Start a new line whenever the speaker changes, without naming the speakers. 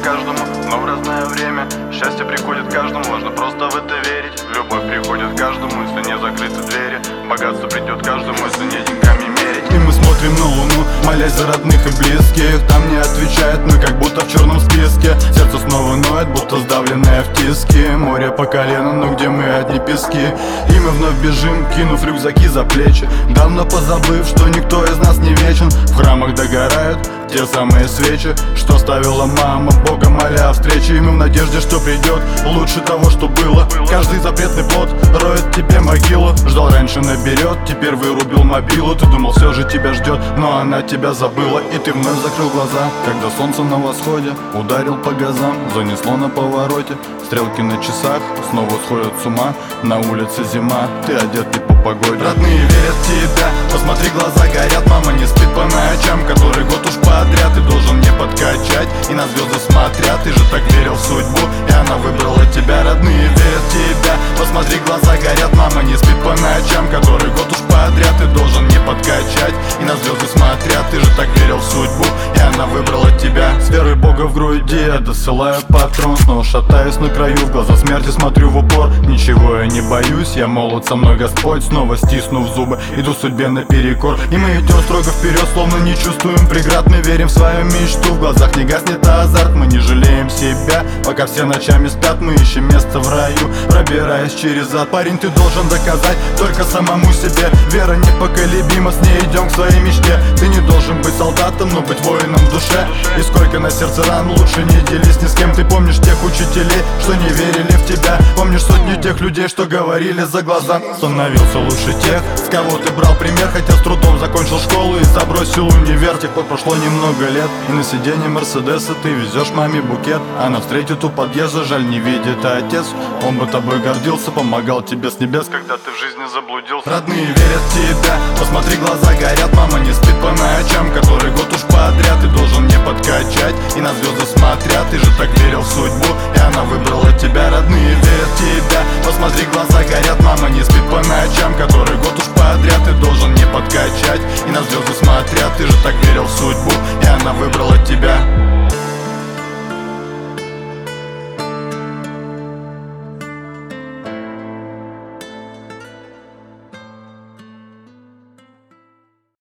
каждому, но в разное время. Счастье приходит каждому, важно просто в это верить. Любовь приходит каждому, если не закрыты двери. Богатство придет каждому, если не деньгами мерить.
И мы смотрим на луну, молясь за родных и близких. Там не отвечают, мы как будто в черном списке. Сердце снова ноет, будто сдавленное в тиски. Море по колено, но где мы одни пески. И мы вновь бежим, кинув рюкзаки за плечи, давно позабыв, что никто из нас не вечен. В храмах догорают те самые свечи, что ставила мама, Бога моля о встрече. И мы в надежде, что придет лучше того, что было. Каждый запретный плод роет тебе могилу. Ждал раньше, наберет, теперь вырубил мобилу. Ты думал, все же тебя ждет, но она тебя забыла. И ты вновь закрыл глаза, когда солнце на восходе ударил по газам, занесло на повороте. Стрелки на часах снова сходят с ума. На улице зима, ты одет не по погоде. Родные верят в тебя, посмотри, глаза горят. Мама не спит по ночам, который год уж подряд. Ты должен не подкачать, и на звезды смотрят. Ты же так верил в судьбу, и она выбрала тебя. Родные верят в тебя, посмотри, глаза горят. Мама не спит по ночам, который год уж подряд. Ты должен не подкачать, и на звезды смотрят. Ты же так верил в судьбу, и она выбрала тебя. С верой Бога в груди я досылаю патрон. Снова шатаюсь на краю, в глаза смерти смотрю в упор. Ничего я не боюсь, я молод, со мной Господь. Снова стиснув зубы, иду судьбе наперекор. И мы идем строго вперед, словно не чувствуем преград. Мы верим в свою мечту, в глазах не гаснет азарт. Мы не жалеем себя, пока все ночами спят. Мы ищем место в раю, пробираясь через ад. Парень, ты должен доказать только самому себе. Вера непоколебима, с ней идем к своей мечте. Ты не должен быть солдатом, но быть воином в душе. И сколько на сердце ран, лучше не делись ни с кем. Ты помнишь тех учителей, что не верили в тебя? Помнишь сотни тех людей, что говорили за глаза? Становился лучше тех, с кого ты брал пример. Хотя с трудом закончил школу и забросил универ. Тех пор прошло немного лет, и на сиденье Мерседеса ты везешь маме букет. Она встретит у подъезда, жаль, не видит отец. Он бы тобой гордился, помогал тебе с небес, когда ты в жизни заблудился. Родные верят в тебя, посмотри, глаза горят. Мама не спит по ночам, который год уж подряд. Ты должен не подкачать, и на звезды смотрят. Ты же так верил в судьбу, и она выбрала тебя. Родные верят в тебя, посмотри, глаза горят. Мама не спит по ночам, который год уж подряд. Ты должен не подкачать, и на звезды смотрят. Ты же так верил в судьбу, и она выбрала тебя.